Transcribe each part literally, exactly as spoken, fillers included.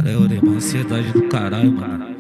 Caralho, eu dei uma ansiedade do caralho, mano.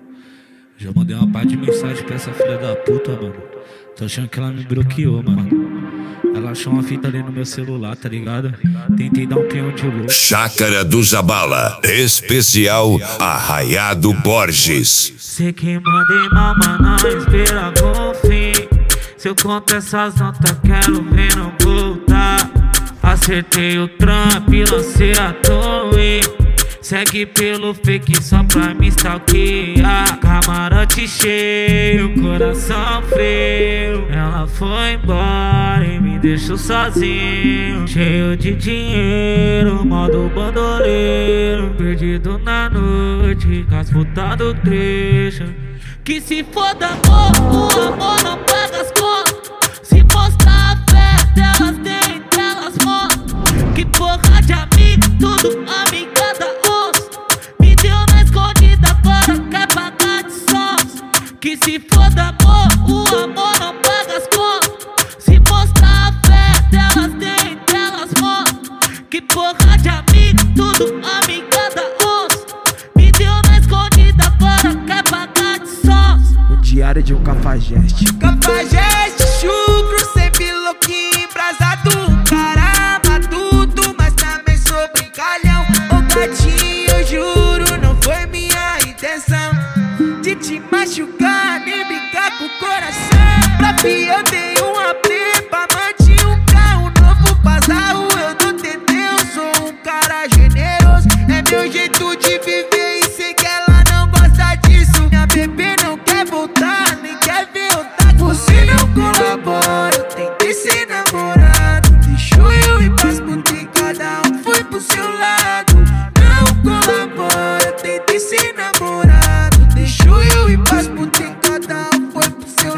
Já mandei uma parte de mensagem pra essa filha da puta, mano. Tô achando que ela me bloqueou, mano. Ela achou uma fita ali no meu celular, tá ligado? Tentei dar um peão de louco. Chácara do Zabala, especial Arraiado Borges. Sei que mandei mamar na espera com fim. Se eu conto essas notas, quero ver não voltar. Acertei o trampo e lancei a torre. Segue pelo fake só pra me stalkear. Camarote cheio, coração frio. Ela foi embora e me deixou sozinho. Cheio de dinheiro, modo bandoleiro. Perdido na noite, com as putas do trecho. Que se foda amor, o amor não paga as contas. Se mostrar a fé delas, tem delas mostram. Que porra de amigo, tudo amigada osso. Me deu na escondida, agora quer pagar de sons. Que se foda amor, o amor não paga as contas. Se mostrar a fé delas, tem delas mostram. Que porra de amigo, tudo amigada osso. Me deu na escondida, agora quer pagar de sons. O diário de um cafajeste. Cafajeste, chucro, sempre louquinho, embrasado. Cara matuto, mas também sou brincalhão. Ô gatinho, eu juro, não foi minha intenção de te machucar, nem brincar com o coração. Pra fi eu dei uma prepa, manti um carro novo Pazarro. Eu dou T T, eu sou um cara generoso. É meu jeito de viver e sei que ela não gosta disso. Minha bebê não quer voltar, nem quer ver eu tá com você. Não colabora, eu tentei ser namorado. Deixou eu ir pras putas e cada um foi pro seu lado. Não colabora, eu tentei ser namorado. Deixou eu ir pras putas e cada um foi pro seu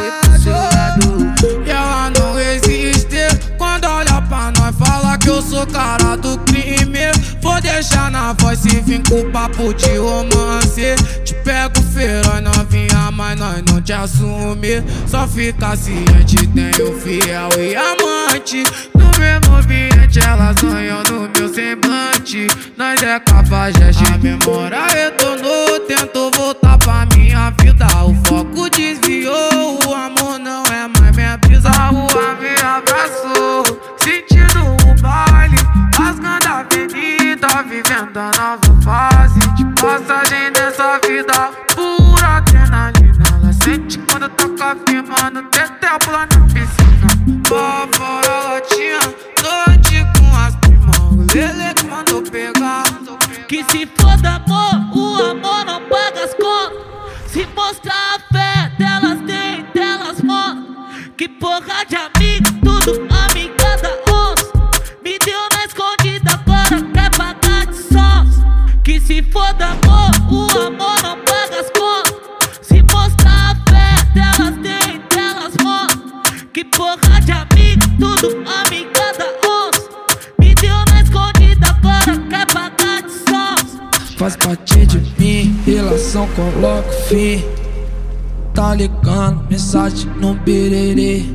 lado. E ela não existe. Quando olha pra nós fala que eu sou cara do crime. Vou deixar na voz se vim com papo de romance. Te pego feroz novinha, mas nós não te assume. Só fica ciente, tenho fiel e amante. No mesmo ambiente elas sonham no meu semblante. Nós é cafajeste, a memória retornou. Tento voltar pra minha vida, o foco desviou. O amor não é mais minha brisa, a rua me abraçou. Sentindo o baile, rasgando a avenida, vivendo a nova fase de passagem dessa vida. Pura adrenalina, ela sente quando toca firmando. Tetel pula na piscina, pra fora ela tinha noite com as primas. O Lele que mandou pegar. Que se foda amor, o amor não paga as contas. Se mostrar a fé delas, tem delas mostram. Que porra de amigo, tudo amigada osso. Me deu na escondida, agora quer pagar de sons. Que se foda amor, o amor não paga as contas. Se mostrar a fé delas, tem delas mostram. Que porra de amigo, tudo amigada osso. Me deu na escondida, agora quer pagar de sons. Faz parte de mim, relação coloco fim. Tá ligando, mensagem no birerê.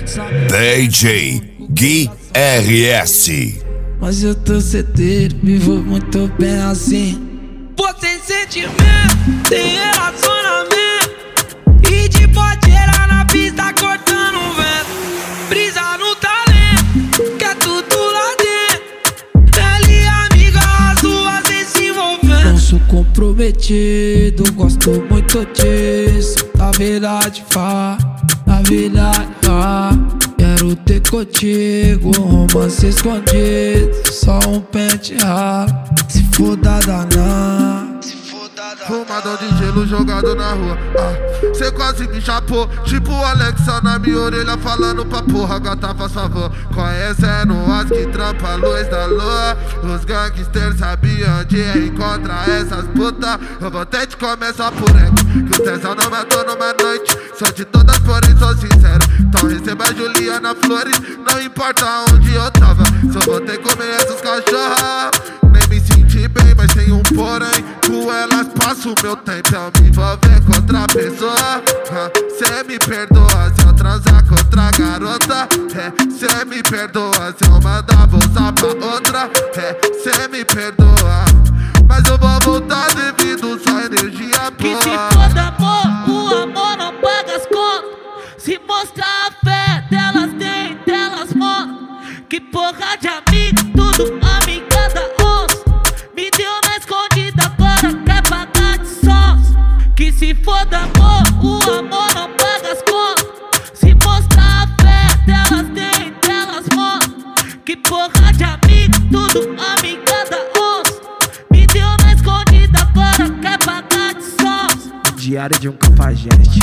D J Gui R S. Mas eu tô certeiro, vivo muito bem assim. Pô, sem sentimento, sem relacionamento. E de boteira na pista cortando o vento. Brisa no talento, que é tudo lá dentro. Ela e amiga, as duas se envolvendo. Não sou comprometido, gosto muito disso. Na verdade, vá, na verdade, vá. Quero ter contigo um romance escondido. Só um pente ralo, se for da daná. Fumadão de gelo jogado na rua. Ah, cê quase me chapou. Tipo o Alexa na minha orelha falando pra porra. Gata, faz favor. Conhecendo as que trampa a luz da lua. Os gangsters sabiam onde encontrar essas putas. Eu vou ter de começar por ela, que o tesão não matou numa noite. Sou de todas, porém sou sincero. Então receba a Juliana Flores, não importa onde eu tava. Só vou ter que comer essas cachorras. Nem me senti bem, mas tem um porém. Com elas passo o meu tempo, eu me envolver com outra pessoa. Cê me perdoa se eu transar com outra garota. Cê me perdoa se eu mandar vou usar pra outra. Cê me perdoa. mas eu vou voltar devido só energia Que se boa. for amor, o amor não paga as contas. Se mostrar a fé delas tem, delas mostram. Que porra de amigo, tudo amiga da onça. Me deu na escondida, agora quer pagar de sócio. Que se for amor, o amor não paga as contas. Se mostrar a fé delas tem, delas mostram. Que porra de amigo, tudo amiga da onça. Me deu na escondida, agora quer pagar de sócio. Diário de um cafajeste.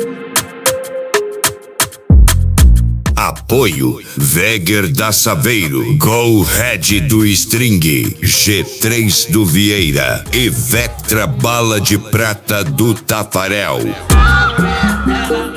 Apoio Veger da Saveiro, Go Red do String, G três do Vieira e Vectra Bala de Prata do Tafarel. Ela